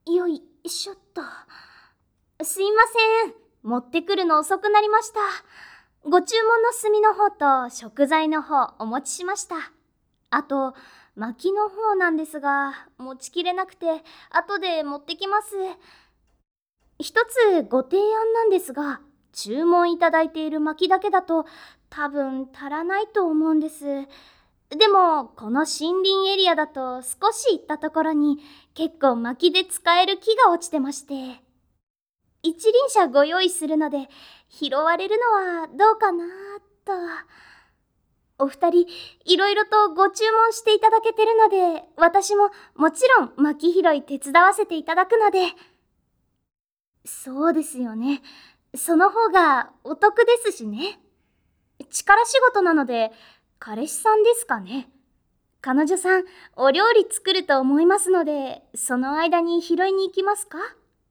よいしょっと。すいません。持ってくるの遅くなりました。ご注文の炭の方と食材の方お持ちしました。あと、薪の方なんですが、持ちきれなくて、後で持ってきます。一つご提案なんですが、注文いただいている薪だけだと多分足らないと思うんです。でも、この森林エリアだと少し行ったところに結構薪で使える木が落ちてまして、一輪車ご用意するので拾われるのはどうかなと。お二人、いろいろとご注文していただけてるので、私ももちろん薪拾い手伝わせていただくので。そうですよね。その方がお得ですしね。力仕事なので、彼氏さんですかね。彼女さん、お料理作ると思いますので、その間に拾いに行きますか？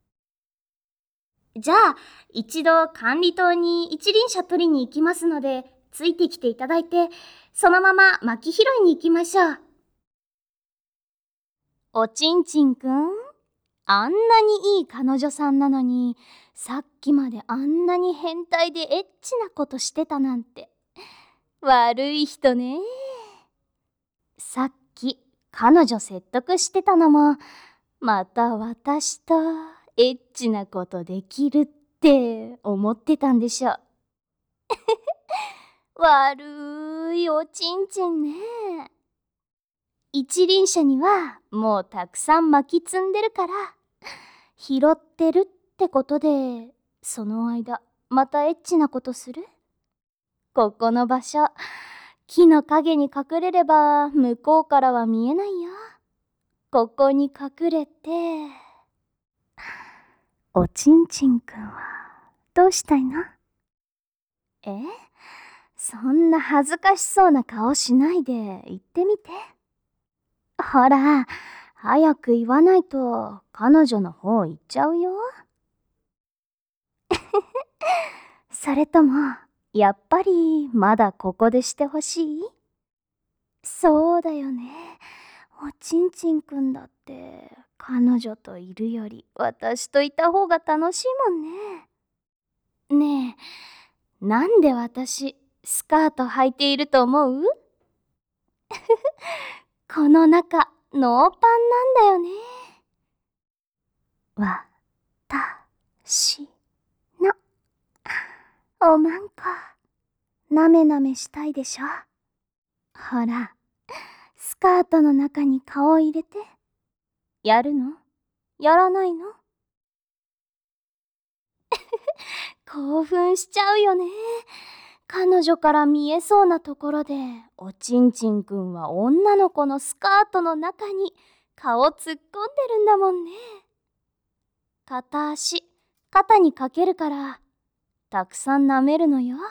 じゃあ、一度管理棟に一輪車取りに行きますので、ついてきていただいて、そのまま薪拾いに行きましょう。おちんちんくん、あんなにいい彼女さんなのに、さっきまであんなに変態でエッチなことしてたなんて。悪い人ね。さっき彼女説得してたのも、また私とエッチなことできるって思ってたんでしょ。悪いおちんちんね。一輪車にはもうたくさん巻き積んでるから、拾ってるってことで、その間またエッチなことする？ここの場所、木の陰に隠れれば向こうからは見えないよ。ここに隠れて。おちんちんくんはどうしたいの？え？そんな恥ずかしそうな顔しないで言ってみて。ほら、早く言わないと彼女の方行っちゃうよ。それとも、やっぱりまだここでしてほしい？そうだよね。おちんちんくんだって彼女といるより私といた方が楽しいもんね。ねえ、なんで私スカート履いていると思う？この中ノーパンなんだよね。わたしのおまんこなめなめしたいでしょ。ほら、スカートの中に顔入れて。やるの？やらないの？興奮しちゃうよね。彼女から見えそうなところで、おちんちんくんは女の子のスカートの中に顔突っ込んでるんだもんね。片足、肩にかけるから、たくさん舐めるのよ。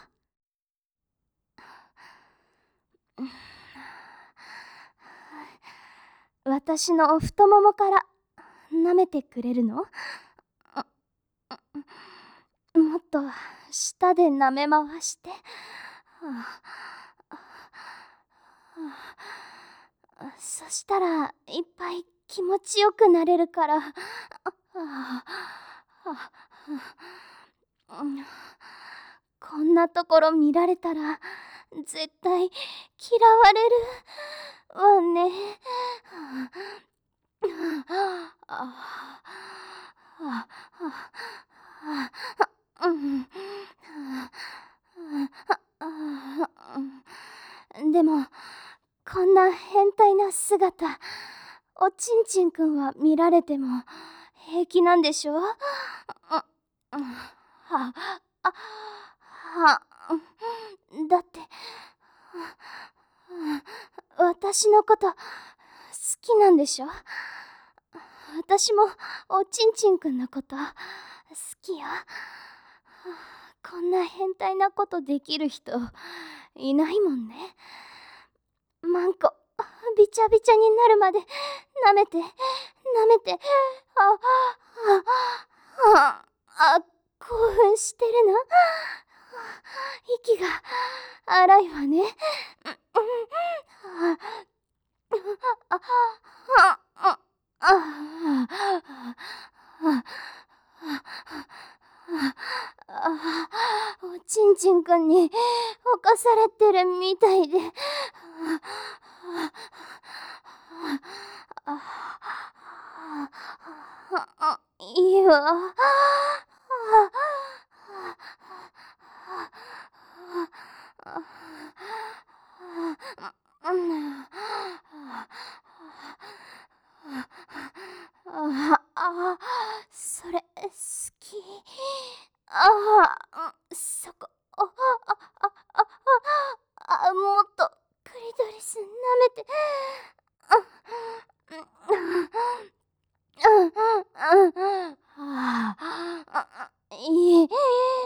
私の太ももから舐めてくれるの？もっと舌で舐め回して。そしたらいっぱい気持ちよくなれるから。こんなところ見られたら絶対嫌われるわね。でも、こんな変態な姿、おちんちんくんは見られても平気なんでしょ？だって、私のこと好きなんでしょ？私もおちんちんくんのこと好きよ。こんな変態なことできる人いないもんね。マンコびちゃびちゃになるまで舐めて舐めて。興奮してるの？息が荒いわね。 んに侵されてるみたいで。いいわ。それ、好き。そこ、もっと、クリトリス舐めて。いい。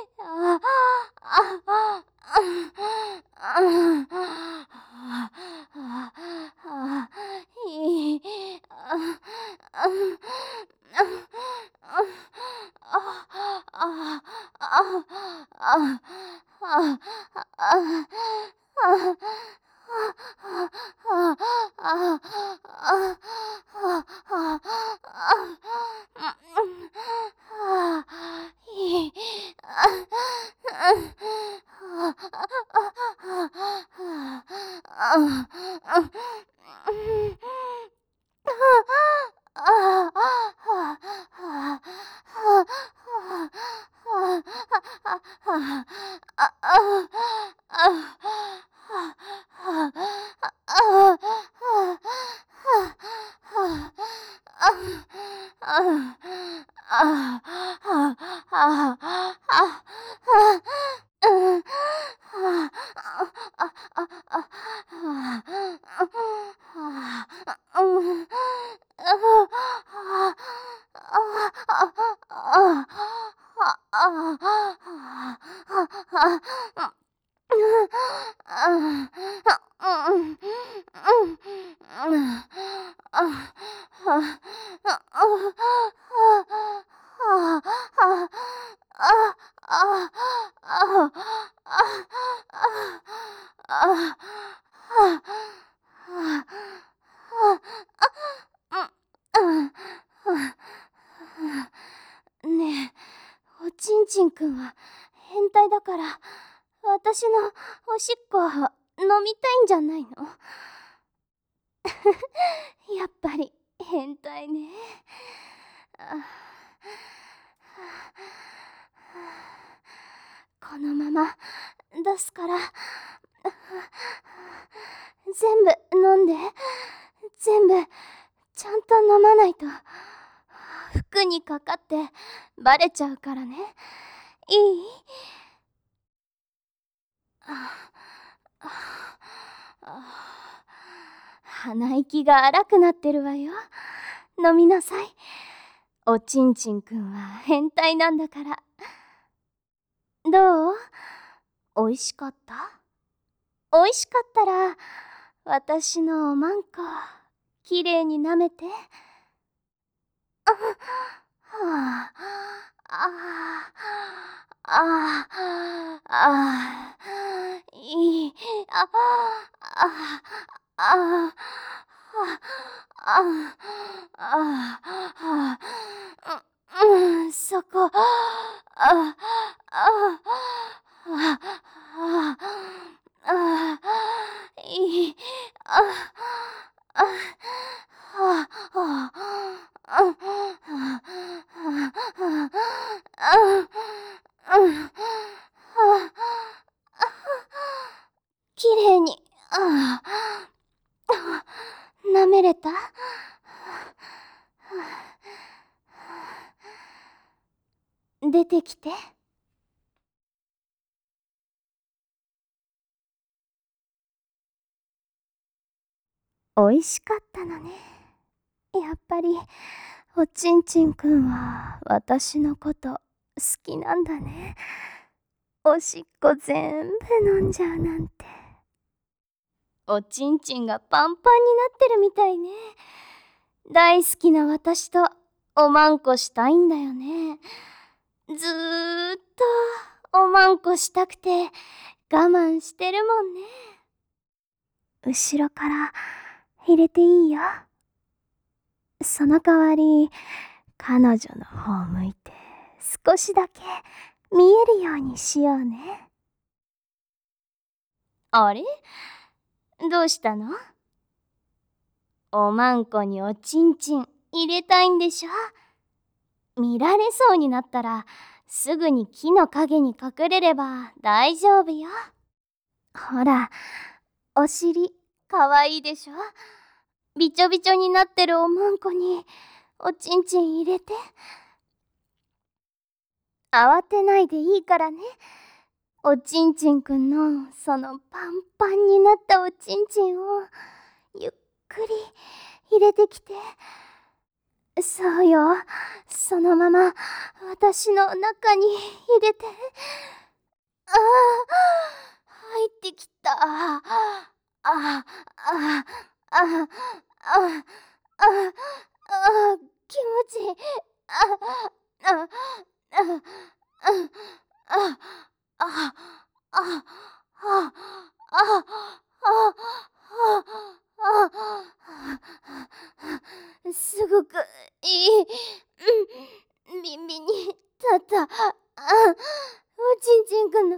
いい。ねえ、おちんちんくんは変態だから、私のおしっこ飲みたいんじゃないの？やっぱり変態ね。このまま出すから、全部飲んで。全部ちゃんと飲まないと服にかかってバレちゃうからね。いい？鼻息が荒くなってるわよ。飲みなさい。おちんちんくんは変態なんだから。どう？おいしかった？おいしかったら、私のおまんこ、きれいに舐めて。いい。そこ。いい。きれいに、舐めれた？出てきて。おいしかったのね。やっぱり、おちんちんくんは私のこと好きなんだね。おしっこ全部飲んじゃうなんて。おちんちんがパンパンになってるみたいね。大好きな私とおまんこしたいんだよね。ずーっとおまんこしたくて我慢してるもんね。後ろから入れていいよ。その代わり、彼女の方向いて少しだけ見えるようにしようね。 あれ？どうしたの？おまんこにおちんちん入れたいんでしょ？見られそうになったらすぐに木の陰に隠れれば大丈夫よ。ほら、お尻かわいいでしょ？びちょびちょになってるおまんこにおちんちん入れて。慌てないでいいからね。おちんちんくんのそのパンパンになったおちんちんをゆっくり入れてきて。そうよ、そのまま私の中に入れて。ああ、入ってきた。ああ、ああ、ああ、ああ、ああ、気持ちいい。ああ、ああ、ああ、ああ、ああ、ああ、ああ、すごくいい。耳に立った。おちんちんくんの、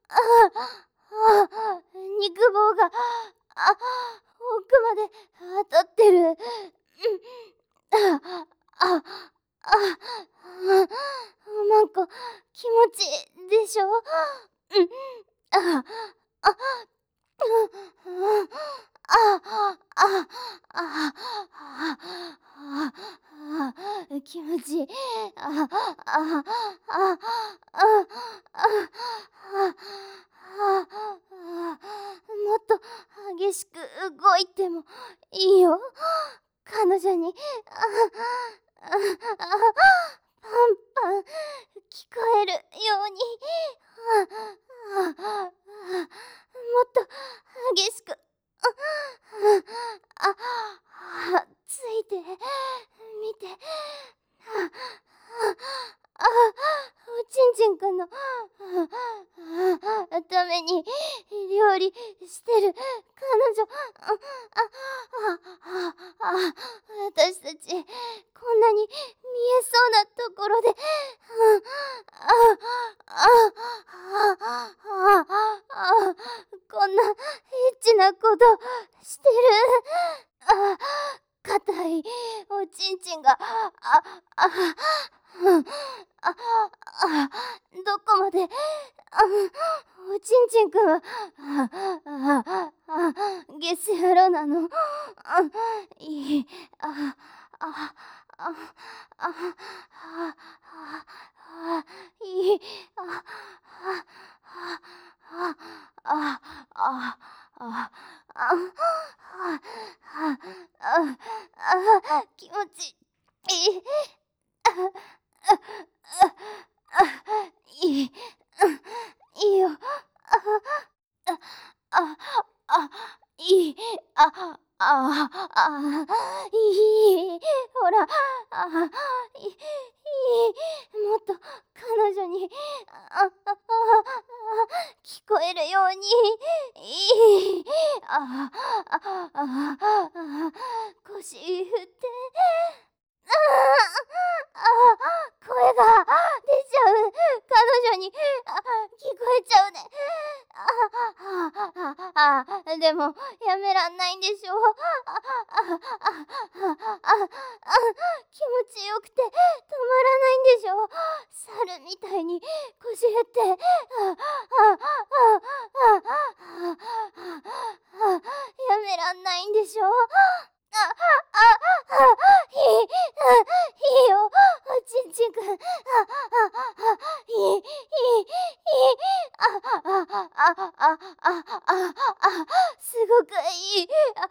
肉棒が、奥まで当たってる。おまんこ、気持ちいいでしょ？あ、あ、気持ちいい。もっと激しく動いてもいいよ。彼女に、パンパン聞こえるように。もっと激しく、ついてみて。おちんちんくんのために料理してる彼女。私たちこんなに見えそうなところでこんなエッチなことしてる。硬いおちんちんがどこまでおちんちんくんはゲス野郎なの？いい、いい、気持ちいい。いい、いいよ。あ、あ、いい、いい、ほら、もっと彼女に、聞こえるように、いい、腰振って、声が出ちゃう。彼女に聞こえちゃうね。でもやめらんないんでしょ？気持ちよくて止まらないんでしょ？猿みたいに腰振ってやめらんないんでしょ？いいよ、おちんちんくん。いい、すごくいい。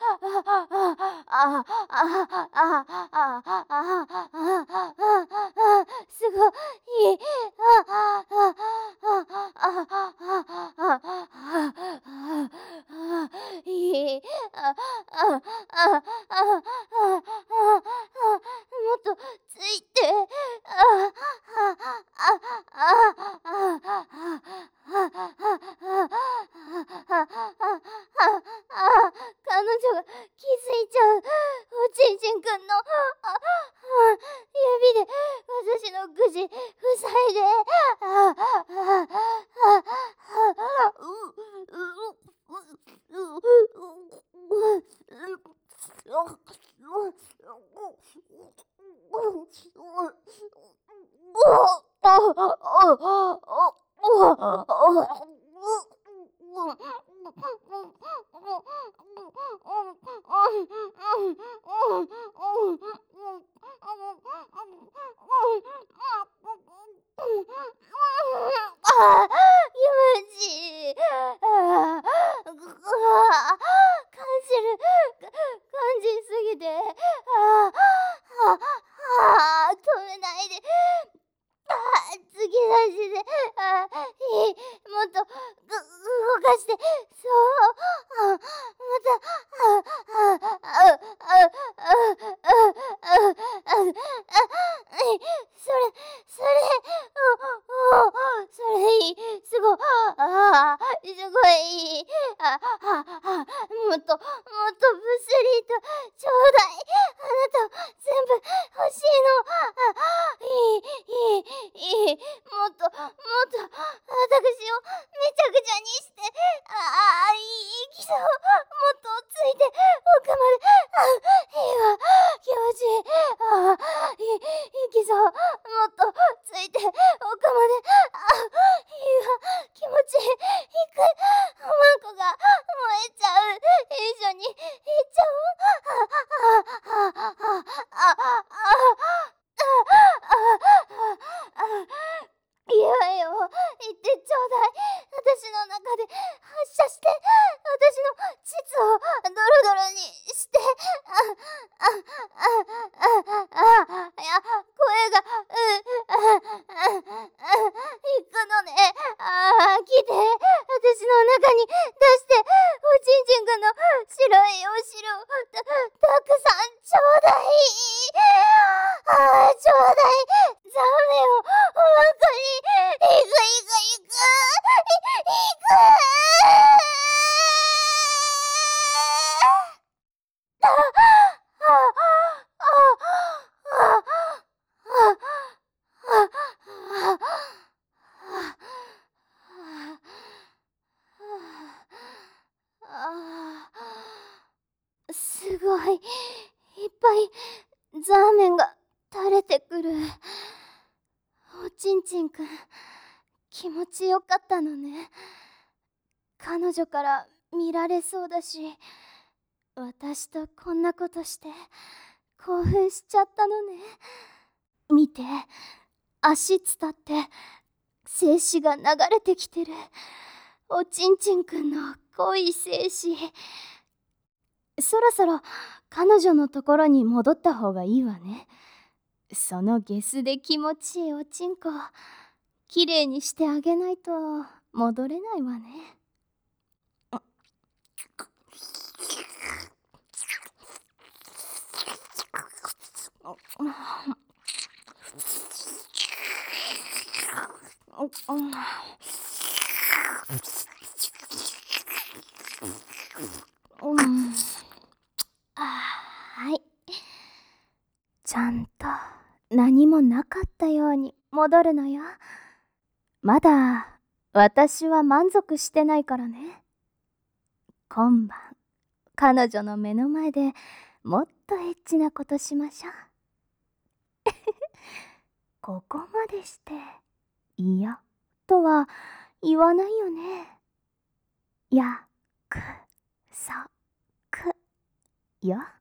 すごいいい。いい。もっとついて。彼女が気づいちゃう。おちんちんくんの指で私の口塞いで。 気持ちいい。感じる、感じすぎて、止めないで。突き出して、もっと、動かして、そう、また、それ、それいい、すごいいい。もっと、ブスリーと、ちょうだい。あなた、全部欲しいの。いい。もっと、私をめちゃくちゃにして、いきそう。もっとついて、奥まで、いいわ、気持ちいい。いきそう。もっとついて、奥まで、いいわ、気持ちいい。いく、おまんこが燃えちゃう。一緒に、いっちゃおう。いいわよ、言ってちょうだい。私の中で発射して、私の膣をドロドロにして、いや、声が、行くのね。来て、私の中に出して、おちんちんくんの白いお汁をたくさんちょうだい。ちょうだい。ザメをおまんこに。いく。すごい、いっぱいザーメンが垂れてくる。おちんちんくん、気持ちよかったのね。彼女から見られそうだし、私とこんなことして興奮しちゃったのね。見て、足伝って精子が流れてきてる。おちんちんくんの濃い精子。そろそろ彼女のところに戻った方がいいわね。そのゲスで気持ちいいおちんこ、きれいにしてあげないと戻れないわね。はい。ちゃんと何もなかったように戻るのよ。まだ私は満足してないからね。今晩、彼女の目の前でもっとエッチなことしましょう。ここまでして嫌とは言わないよね。やくそくよ。